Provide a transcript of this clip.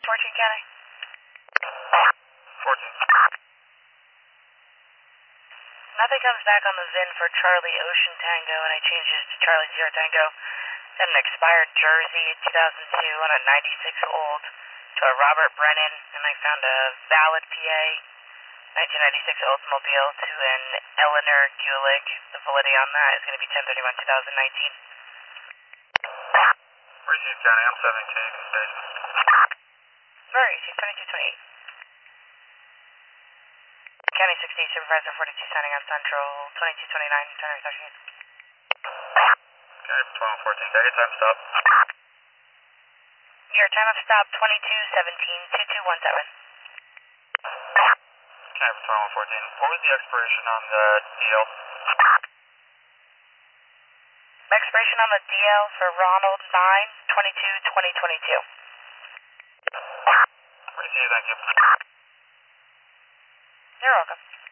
14 County. 14. Nothing comes back on the VIN for Charlie Ocean Tango, and I changed it to Charlie Sierra Tango. Then an expired jersey, 2002, on a 96 old, to a Robert Brennan, and I found a valid PA, 1996 Oldsmobile, to an Eleanor Gulick. The validity on that is going to be 10/31/2019. Receive County, I'm 72, station. Sorry, she's 2228. County 60, Supervisor 42 signing on Central, 2229, center reception. County 1214, got your time stop. Your time of stop, 2217-2217. County 1214, what was the expiration on the DL? Expiration on the DL for Ronald 9/22/2022. Receive, thank you. You're welcome.